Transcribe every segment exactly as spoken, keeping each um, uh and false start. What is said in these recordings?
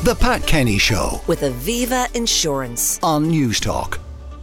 The Pat Kenny Show with Aviva Insurance on News Talk.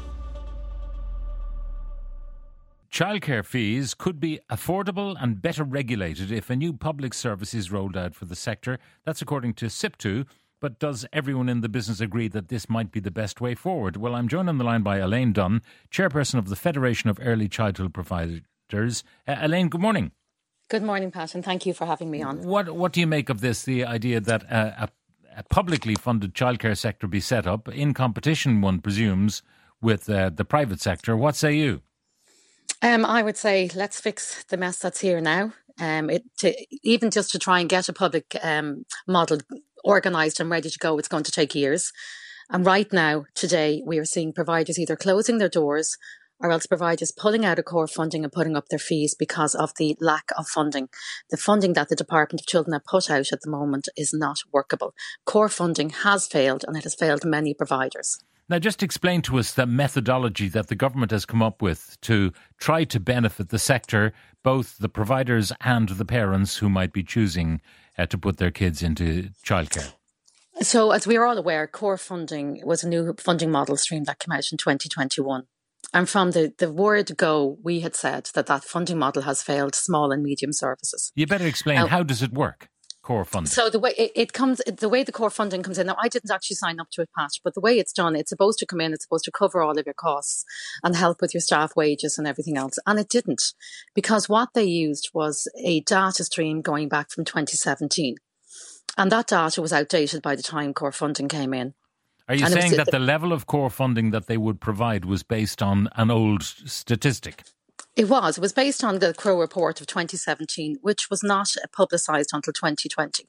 Childcare fees could be affordable and better regulated if a new public service is rolled out for the sector. That's according to SIPTU. But does everyone in the business agree that this might be the best way forward? Well, I'm joined on the line by Elaine Dunn, chairperson of the Federation of Early Childhood Providers. Uh, Elaine, good morning. Good morning, Pat, and thank you for having me on. What What do you make of this, the idea that uh, a, a publicly funded childcare sector be set up in competition, one presumes, with uh, the private sector? What say you? Um, I would say let's fix the mess that's here now. Um, it to, even just to try and get a public um, model organised and ready to go, it's going to take years. And right now, today, we are seeing providers either closing their doors or else providers pulling out of core funding and putting up their fees because of the lack of funding. The funding that the Department of Children have put out at the moment is not workable. Core funding has failed, and it has failed many providers. Now, just explain to us the methodology that the government has come up with to try to benefit the sector, both the providers and the parents who might be choosing uh, to put their kids into childcare. So, as we are all aware, core funding was a new funding model stream that came out in twenty twenty-one. And from the, the word go, we had said that that funding model has failed small and medium services. You better explain, uh, how does it work? Core funding. So the way it, it comes, the way the core funding comes in. Now, I didn't actually sign up to it, Pat, but the way it's done, it's supposed to come in, it's supposed to cover all of your costs and help with your staff wages and everything else. And it didn't, because what they used was a data stream going back from twenty seventeen. And that data was outdated by the time core funding came in. Are you and saying was, that the level of core funding that they would provide was based on an old statistic? It was. It was based on the Crow report of twenty seventeen, which was not publicised until twenty twenty.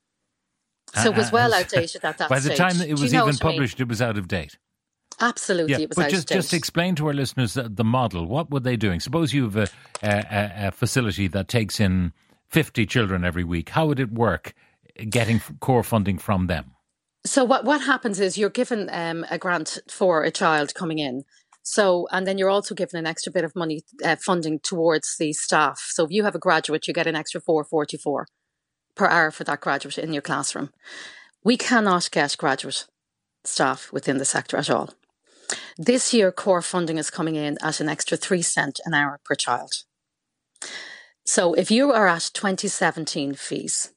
So it was well outdated at that stage. By the stage. time it was even published, I mean? It was out of date. Absolutely, yeah, it was but out just, of date. Just explain to our listeners the, the model. What were they doing? Suppose you have a, a, a facility that takes in fifty children every week. How would it work getting core funding from them? So what, what happens is you're given um, a grant for a child coming in. So, and then you're also given an extra bit of money uh, funding towards the staff. So if you have a graduate, you get an extra four forty-four per hour for that graduate in your classroom. We cannot get graduate staff within the sector at all. This year, core funding is coming in at an extra three cent an hour per child. So if you are at twenty seventeen fees,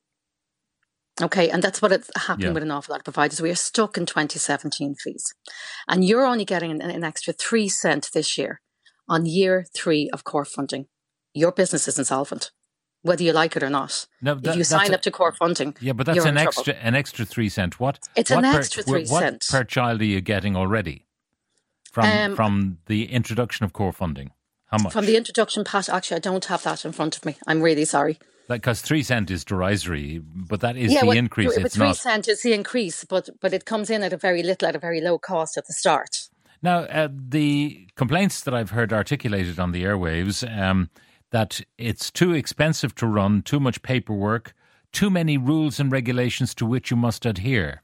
okay, and that's what it's happening yeah. with an awful lot of providers. We are stuck in twenty seventeen fees. And you're only getting an, an extra three cent this year on year three of core funding. Your business is insolvent, whether you like it or not. No, that, if you sign a, up to core funding, yeah, but that's you're an in extra trouble. an extra three cent. What? It's what an per, extra three what cent per child are you getting already from um, from the introduction of core funding? How much? From the introduction, Pat, actually, I don't have that in front of me. I'm really sorry. Because three cent is derisory, but that is yeah, the well, increase. But it's three not. cent is the increase, but but it comes in at a very little, at a very low cost at the start. Now, uh, the complaints that I've heard articulated on the airwaves, um, that it's too expensive to run, too much paperwork, too many rules and regulations to which you must adhere.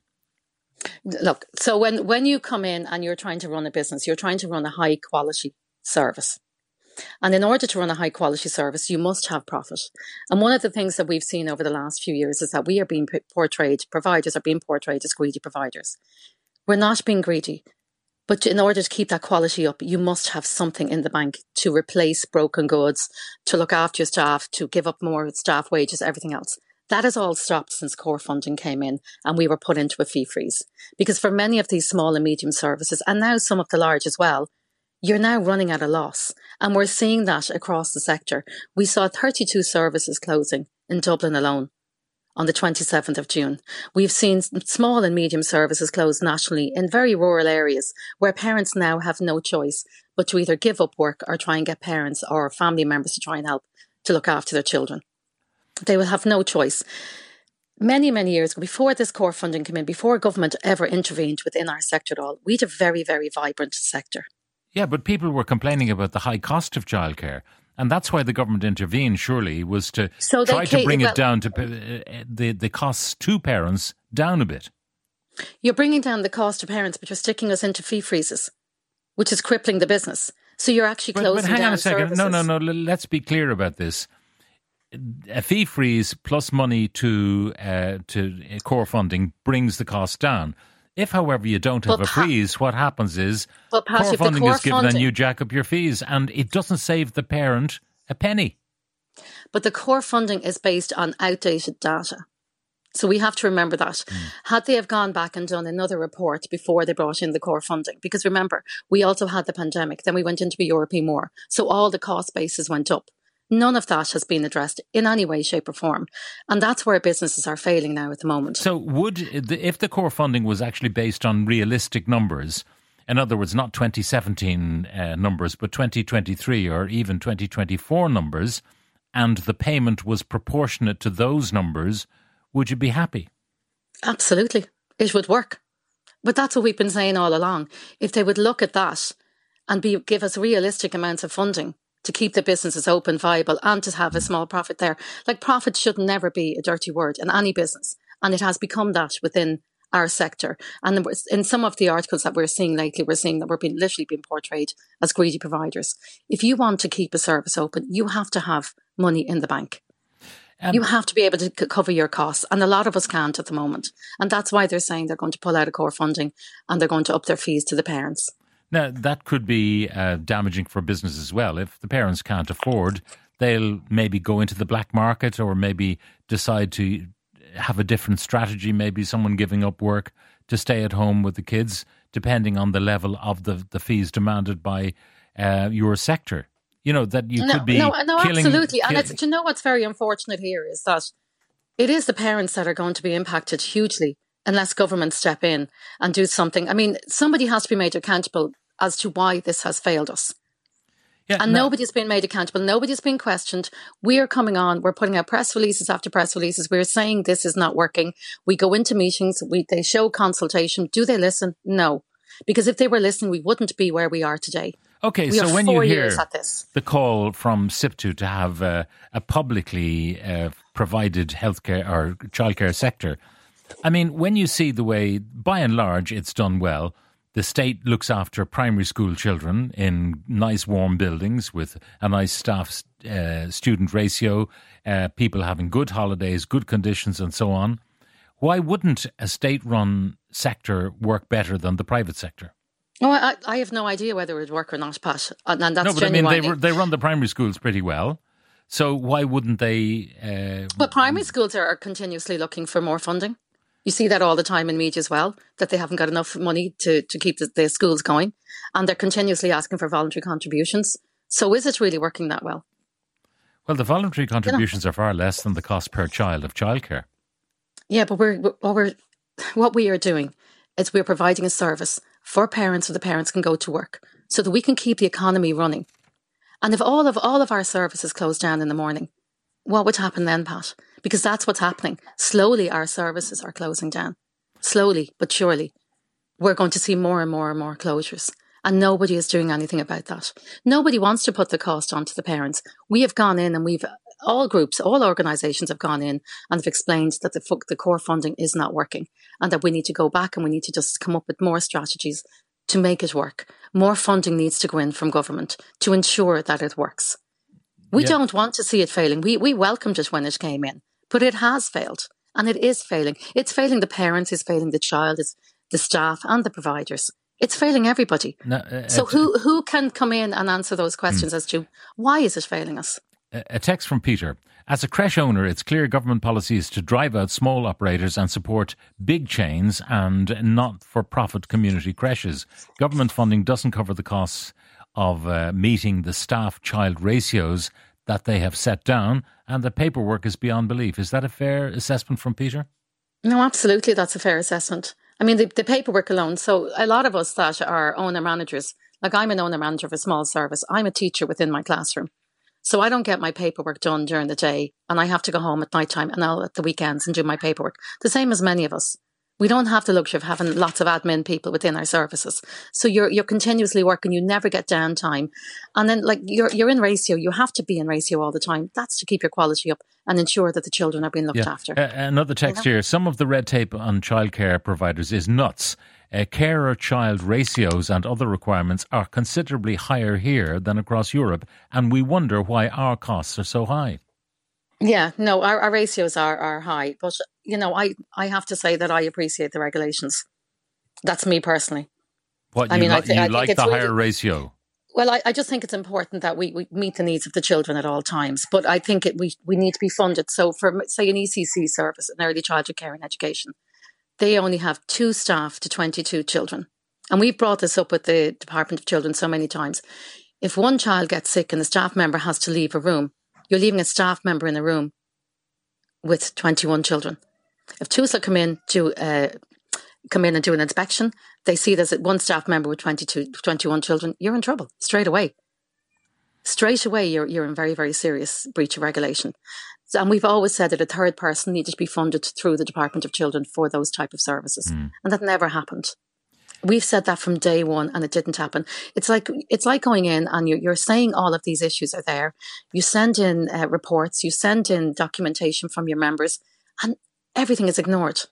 Look, so when when you come in and you're trying to run a business, you're trying to run a high quality service. And in order to run a high quality service, you must have profit. And one of the things that we've seen over the last few years is that we are being portrayed, providers are being portrayed as greedy providers. We're not being greedy. But in order to keep that quality up, you must have something in the bank to replace broken goods, to look after your staff, to give up more staff wages, everything else. That has all stopped since core funding came in and we were put into a fee freeze. Because for many of these small and medium services, and now some of the large as well, you're now running at a loss. And we're seeing that across the sector. We saw thirty-two services closing in Dublin alone on the twenty-seventh of June. We've seen small and medium services close nationally in very rural areas where parents now have no choice but to either give up work or try and get parents or family members to try and help to look after their children. They will have no choice. Many, many years ago, before this core funding came in, before government ever intervened within our sector at all, we had a very, very vibrant sector. Yeah, but people were complaining about the high cost of childcare. And that's why the government intervened, surely, was to so try to bring well, it down to uh, the, the costs to parents down a bit. You're bringing down the cost to parents, but you're sticking us into fee freezes, which is crippling the business. So you're actually closing but, but hang down on a second. services. No, no, no. Let's be clear about this. a fee freeze plus money to uh, to core funding brings the cost down. If, however, you don't have but a freeze, what happens is Pat, core funding core is given funding, and you jack up your fees, and it doesn't save the parent a penny. But the core funding is based on outdated data. So we have to remember that. Mm. Had they have gone back and done another report before they brought in the core funding, because remember, we also had the pandemic, then we went into a European war. So all the cost bases went up. None of that has been addressed in any way, shape or form. And that's where businesses are failing now at the moment. So would, if the core funding was actually based on realistic numbers, in other words, not twenty seventeen uh, numbers, but twenty twenty-three or even twenty twenty-four numbers, and the payment was proportionate to those numbers, would you be happy? Absolutely. It would work. But that's what we've been saying all along. If they would look at that and be give us realistic amounts of funding to keep the businesses open, viable, and to have a small profit there. Like, profit should never be a dirty word in any business. And it has become that within our sector. And in some of the articles that we're seeing lately, we're seeing that we're being literally being portrayed as greedy providers. If you want to keep a service open, you have to have money in the bank. Um, you have to be able to c- cover your costs. And a lot of us can't at the moment. And that's why they're saying they're going to pull out of core funding and they're going to up their fees to the parents. Now, that could be uh, damaging for business as well. If the parents can't afford, they'll maybe go into the black market or maybe decide to have a different strategy, maybe someone giving up work to stay at home with the kids, depending on the level of the, the fees demanded by uh, your sector. You know, that you no, could be No, no killing, absolutely. And kill- it's, do you know what's very unfortunate here is that it is the parents that are going to be impacted hugely unless governments step in and do something. I mean, somebody has to be made accountable as to why this has failed us. Yeah, and no. nobody's been made accountable. Nobody's been questioned. We're coming on. We're putting out press releases after press releases. We're saying this is not working. We go into meetings. We They show consultation. Do they listen? No. Because if they were listening, we wouldn't be where we are today. Okay, we so when you hear this. the call from SIPTU to have uh, a publicly uh, provided healthcare or childcare sector, I mean, when you see the way, by and large, it's done well, the state looks after primary school children in nice warm buildings with a nice staff uh, student ratio, uh, people having good holidays, good conditions and so on. Why wouldn't a state-run sector work better than the private sector? Oh, I, I have no idea whether it would work or not, Pat. And that's no, but I mean, they, they run the primary schools pretty well. So why wouldn't they... Uh, but primary schools are, are continuously looking for more funding. You see that all the time in media as well, that they haven't got enough money to, to keep the, the schools going. And they're continuously asking for voluntary contributions. So is it really working that well? Well, the voluntary contributions you know, are far less than the cost per child of childcare. Yeah, but we're, what, we're, what we are doing is we're providing a service for parents so the parents can go to work so that we can keep the economy running. And if all of all of our services close down in the morning, what would happen then, Pat? Because that's what's happening. Slowly, our services are closing down. Slowly, but surely. We're going to see more and more and more closures. And nobody is doing anything about that. Nobody wants to put the cost onto the parents. We have gone in and we've, all groups, all organisations have gone in and have explained that the, the core funding is not working and that we need to go back and we need to just come up with more strategies to make it work. More funding needs to go in from government to ensure that it works. We yeah. don't want to see it failing. We we welcomed it when it came in, but it has failed and it is failing. It's failing the parents, it's failing the child, it's the staff and the providers. It's failing everybody. No, uh, so uh, who who can come in and answer those questions mm. as to why is it failing us? A text from Peter. As a creche owner, it's clear government policy is to drive out small operators and support big chains and not-for-profit community creches. Government funding doesn't cover the costs of uh, meeting the staff-child ratios that they have set down, and the paperwork is beyond belief. Is that a fair assessment from Peter? No, absolutely, that's a fair assessment. I mean, the, the paperwork alone. So a lot of us that are owner-managers, like I'm an owner-manager of a small service, I'm a teacher within my classroom. So I don't get my paperwork done during the day and I have to go home at night time and I'll at the weekends and do my paperwork. The same as many of us. We don't have the luxury of having lots of admin people within our services. So you're you're continuously working, you never get downtime. And then like you're you're in ratio, you have to be in ratio all the time. That's to keep your quality up and ensure that the children are being looked yeah. after. Uh, another text you know? here, some of the red tape on childcare providers is nuts. Uh, carer-child ratios and other requirements are considerably higher here than across Europe, and we wonder why our costs are so high. Yeah, no, our, our ratios are, are high. But, you know, I, I have to say that I appreciate the regulations. That's me personally. What, I you, mean, li- I th- you I think like it's the really- higher ratio? Well, I, I just think it's important that we, we meet the needs of the children at all times. But I think it, we, we need to be funded. So for, say, an E C C service, an early childhood care and education, they only have two staff to twenty-two children. And we've brought this up with the Department of Children so many times. If one child gets sick and the staff member has to leave a room, you're leaving a staff member in a room with twenty-one children. If T U S L come in to uh, come in and do an inspection, they see there's one staff member with twenty-two, twenty-one children, you're in trouble straight away. Straight away, you're you're in very, very serious breach of regulation. So, and we've always said that a third person needed to be funded through the Department of Children for those type of services. Mm. And that never happened. We've said that from day one and it didn't happen. It's like it's like going in and you're, you're saying all of these issues are there. You send in uh, reports, you send in documentation from your members and everything is ignored.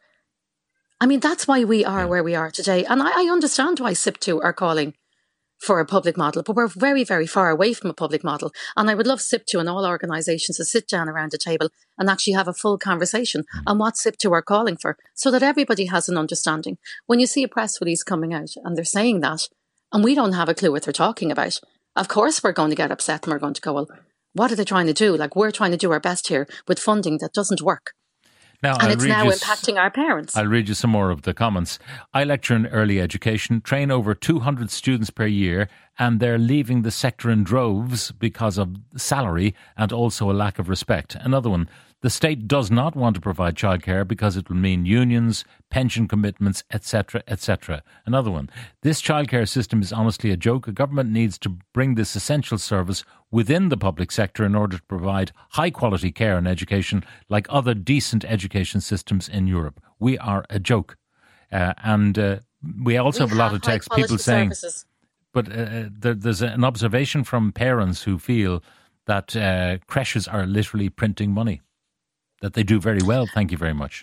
I mean, that's why we are where we are today. And I, I understand why S I P two are calling for a public model, but we're very, very far away from a public model. And I would love S I P two and all organisations to sit down around a table and actually have a full conversation on what S I P two are calling for so that everybody has an understanding. When you see a press release coming out and they're saying that, and we don't have a clue what they're talking about, of course we're going to get upset and we're going to go, well, what are they trying to do? Like, we're trying to do our best here with funding that doesn't work. Now, and I'll it's now you, impacting our parents. I'll read you some more of the comments. I lecture in early education, train over two hundred students per year, and they're leaving the sector in droves because of salary and also a lack of respect. Another one, the state does not want to provide childcare because it will mean unions, pension commitments, et cetera, et cetera. Another one, this childcare system is honestly a joke. A government needs to bring this essential service within the public sector in order to provide high-quality care and education like other decent education systems in Europe. We are a joke. Uh, and uh, we also we have a lot of text, people saying... Services. But uh, there, there's an observation from parents who feel that uh, creches are literally printing money, that they do very well. Thank you very much.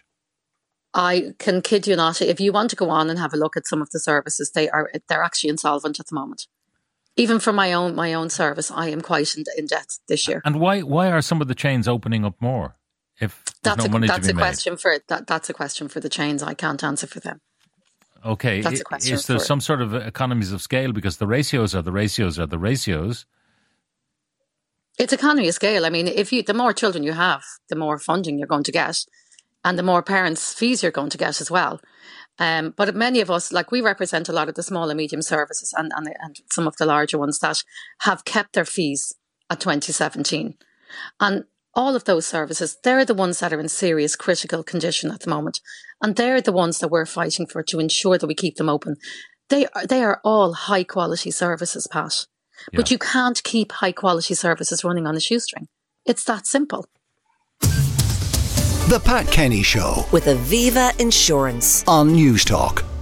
I can kid you not. If you want to go on and have a look at some of the services, they are they're actually insolvent at the moment. Even for my own my own service, I am quite in, in debt this year. And why why are some of the chains opening up more? If there's that's no a, money that's to be a made? question for that. That's a question for the chains. I can't answer for them. Okay, that's a question is there for some sort of economies of scale because the ratios are the ratios are the ratios? It's economy of scale. I mean, if you the more children you have, the more funding you're going to get, and the more parents' fees you're going to get as well. Um, but many of us, like we represent a lot of the small and medium services and, and, and some of the larger ones that have kept their fees at twenty seventeen. And all of those services, they're the ones that are in serious critical condition at the moment. And they're the ones that we're fighting for to ensure that we keep them open. They are, they are all high quality services, Pat. Yeah. But you can't keep high quality services running on a shoestring. It's that simple. The Pat Kenny Show with Aviva Insurance on News Talk.